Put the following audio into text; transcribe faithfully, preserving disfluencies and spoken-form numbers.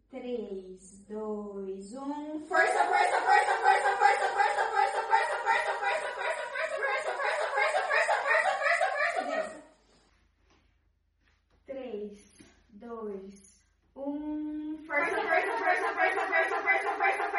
três, dois, um. Força, força, força, força, força, força, força, força, força, força, força, força, força, força, força, força, força, força, força. três, dois, um. Força, força, força, força, força, força, força, força.